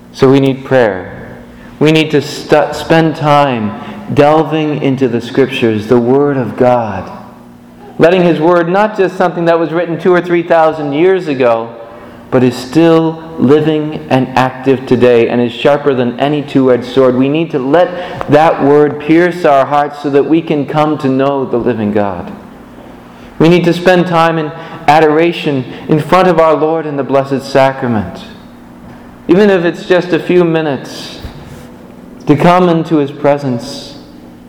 So we need prayer. We need to spend time delving into the Scriptures, the Word of God. Letting His Word not just something that was written 2,000 or 3,000 years ago, but is still living and active today and is sharper than any two-edged sword. We need to let that Word pierce our hearts so that we can come to know the living God. We need to spend time in adoration in front of our Lord in the Blessed Sacrament. Even if it's just a few minutes, to come into His presence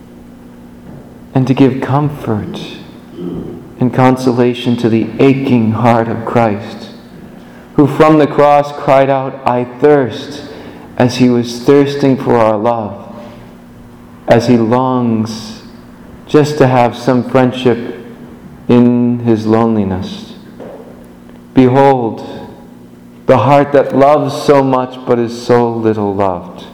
and to give comfort and consolation to the aching heart of Christ, who from the cross cried out, "I thirst," as He was thirsting for our love, as He longs just to have some friendship in His loneliness. Behold, the heart that loves so much but is so little loved.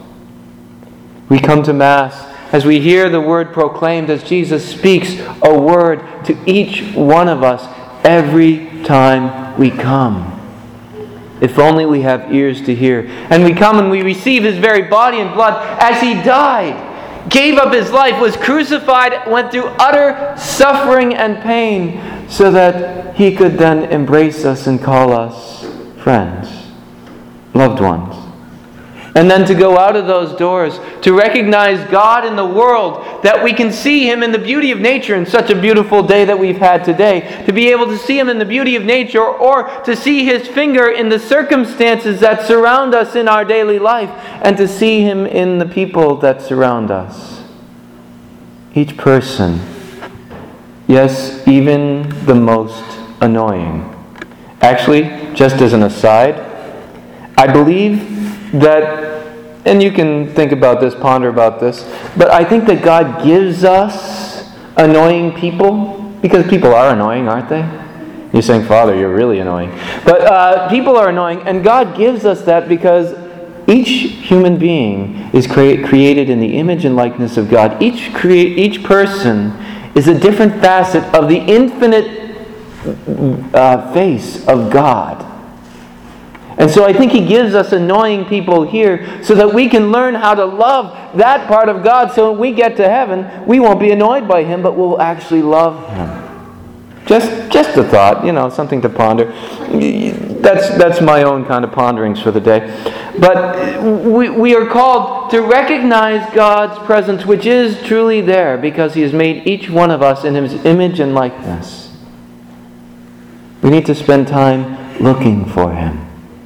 We come to Mass as we hear the Word proclaimed, as Jesus speaks a word to each one of us every time we come. If only we have ears to hear. And we come and we receive His very body and blood as He died, gave up His life, was crucified, went through utter suffering and pain so that He could then embrace us and call us friends, loved ones. And then to go out of those doors, to recognize God in the world, that we can see Him in the beauty of nature in such a beautiful day that we've had today, to be able to see Him in the beauty of nature, or to see His finger in the circumstances that surround us in our daily life, and to see Him in the people that surround us. Each person, yes, even the most annoying. Actually, just as an aside, I believe that, and you can think about this, ponder about this, but I think that God gives us annoying people, because people are annoying, aren't they? You're saying, "Father, you're really annoying." But people are annoying, and God gives us that because each human being is created in the image and likeness of God. Each person is a different facet of the infinite face of God. And so I think He gives us annoying people here so that we can learn how to love that part of God, so when we get to heaven, we won't be annoyed by Him, but we'll actually love Him. Just a thought, something to ponder. That's my own kind of ponderings for the day. But we are called to recognize God's presence, which is truly there because He has made each one of us in His image and likeness. We need to spend time looking for Him.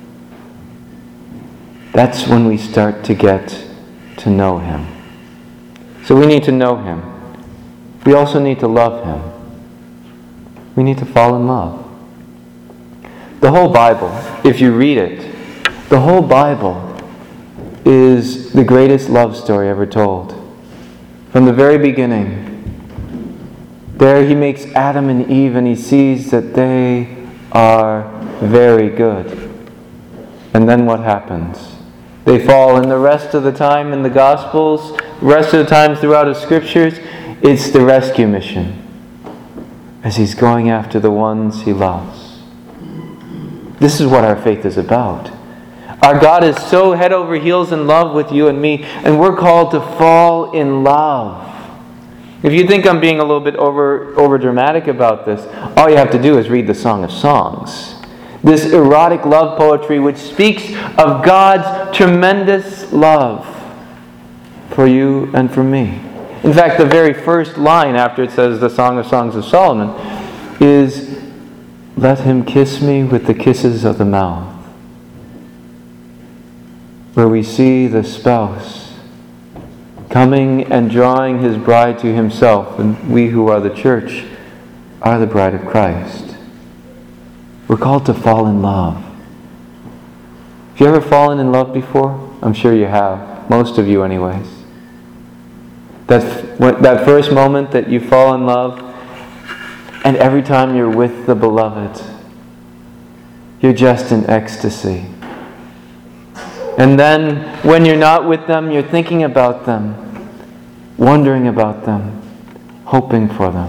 That's when we start to get to know Him. So we need to know Him. We also need to love Him. We need to fall in love. The whole Bible, if you read it, the whole Bible is the greatest love story ever told. From the very beginning, there He makes Adam and Eve and He sees that they are very good. And then what happens? They fall, and the rest of the time in the Gospels, the rest of the time throughout the Scriptures, it's the rescue mission as He's going after the ones He loves. This is what our faith is about. Our God is so head over heels in love with you and me, and we're called to fall in love. If you think I'm being a little bit over dramatic about this, all you have to do is read the Song of Songs. This erotic love poetry which speaks of God's tremendous love for you and for me. In fact, the very first line after it says the Song of Songs of Solomon is, "Let him kiss me with the kisses of the mouth," where we see the spouse coming and drawing his bride to himself, and we who are the church are the bride of Christ. We're called to fall in love. Have you ever fallen in love before? I'm sure you have. Most of you anyways. That first moment that you fall in love, and every time you're with the beloved, you're just in ecstasy. And then when you're not with them, you're thinking about them, wondering about them, hoping for them.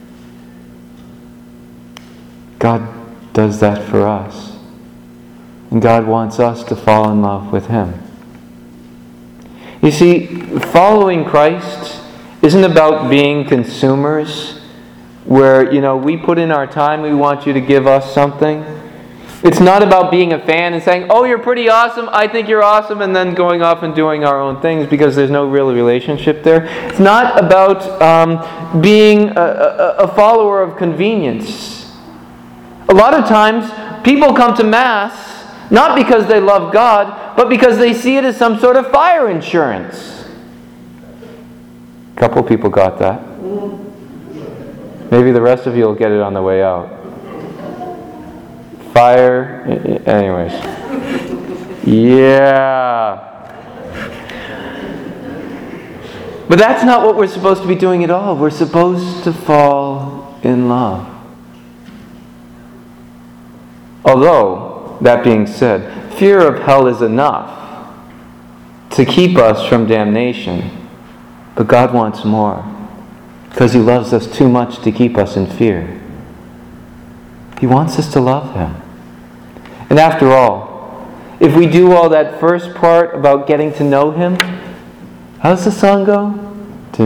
God does that for us. And God wants us to fall in love with Him. You see, following Christ isn't about being consumers where, we put in our time, we want you to give us something. It's not about being a fan and saying, oh, you're pretty awesome, I think you're awesome, and then going off and doing our own things because there's no real relationship there. It's not about being a follower of convenience. A lot of times, people come to Mass not because they love God, but because they see it as some sort of fire insurance. A couple people got that. Maybe the rest of you will get it on the way out. Fire, anyways. Yeah. But that's not what we're supposed to be doing at all. We're supposed to fall in love. Although, that being said, fear of hell is enough to keep us from damnation. But God wants more, because He loves us too much to keep us in fear. He wants us to love Him. And after all, if we do all that first part about getting to know Him, how does the song go? To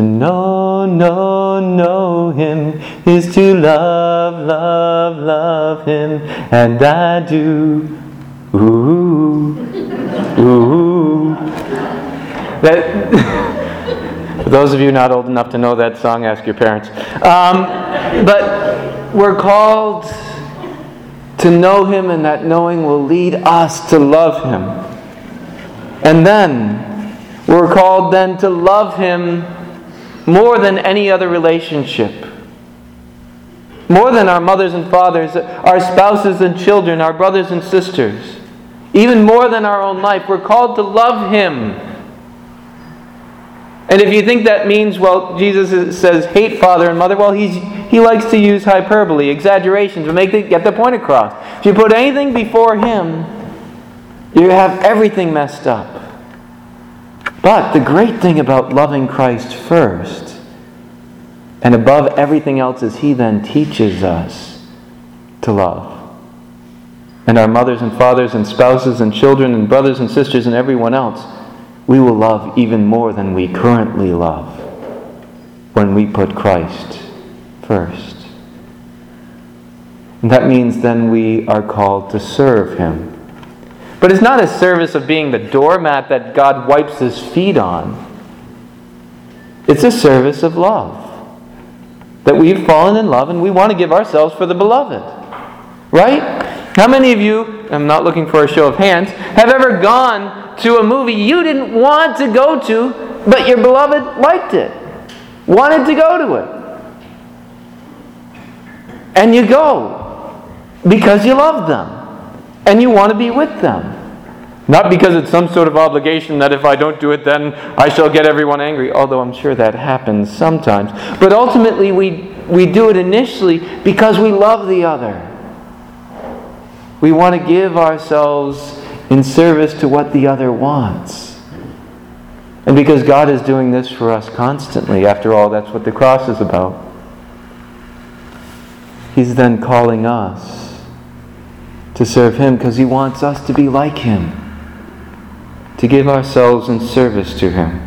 know Him is to love Him, and I do. For those of you not old enough to know that song, ask your parents. But we're called to know Him, and that knowing will lead us to love Him. And then we're called then to love Him more than any other relationship. More than our mothers and fathers, our spouses and children, our brothers and sisters. Even more than our own life, we're called to love Him. And if you think that means, Jesus says, hate father and mother, He likes to use hyperbole, exaggerations, to get the point across. If you put anything before Him, you have everything messed up. But the great thing about loving Christ first, and above everything else, is He then teaches us to love. And our mothers and fathers and spouses and children and brothers and sisters and everyone else, we will love even more than we currently love when we put Christ first. And that means then we are called to serve Him. But it's not a service of being the doormat that God wipes His feet on. It's a service of love. That we've fallen in love and we want to give ourselves for the beloved. Right? How many of you, I'm not looking for a show of hands, have ever gone to a movie you didn't want to go to, but your beloved liked it, wanted to go to it? And you go because you love them and you want to be with them. Not because it's some sort of obligation that if I don't do it then I shall get everyone angry, although I'm sure that happens sometimes. But ultimately we do it initially because we love the other. We want to give ourselves in service to what the other wants. And because God is doing this for us constantly, after all, that's what the cross is about. He's then calling us to serve Him because He wants us to be like Him, to give ourselves in service to Him.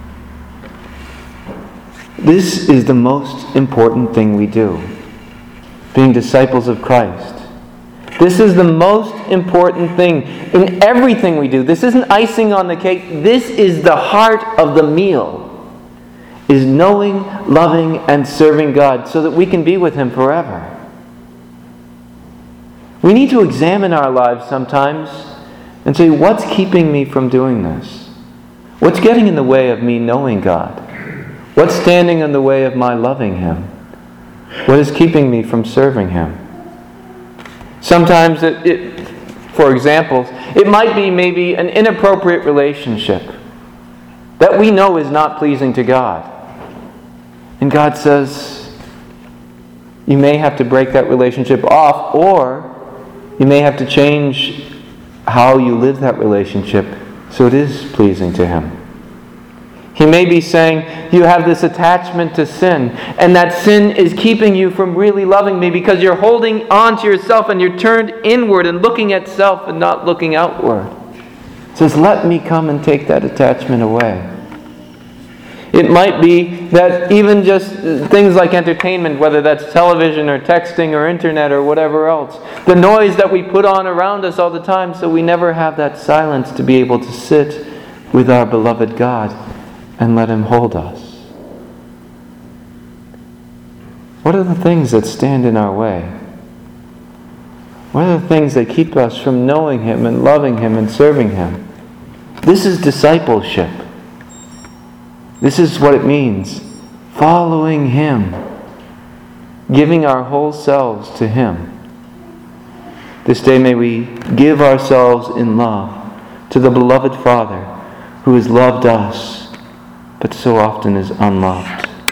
This is the most important thing we do, being disciples of Christ. This is the most important thing in everything we do. This isn't icing on the cake. This is the heart of the meal, is knowing, loving, and serving God so that we can be with Him forever. We need to examine our lives sometimes and say, what's keeping me from doing this? What's getting in the way of me knowing God? What's standing in the way of my loving Him? What is keeping me from serving Him? Sometimes, for example, it might be maybe an inappropriate relationship that we know is not pleasing to God. And God says, you may have to break that relationship off, or you may have to change how you live that relationship so it is pleasing to Him. He may be saying, you have this attachment to sin, and that sin is keeping you from really loving me because you're holding on to yourself and you're turned inward and looking at self and not looking outward. He says, let me come and take that attachment away. It might be that even just things like entertainment, whether that's television or texting or internet or whatever else, the noise that we put on around us all the time, so we never have that silence to be able to sit with our beloved God and let Him hold us. What are the things that stand in our way? What are the things that keep us from knowing Him and loving Him and serving Him? This is discipleship. This is what it means. Following Him. Giving our whole selves to Him. This day may we give ourselves in love to the beloved Father who has loved us, but so often is unloved.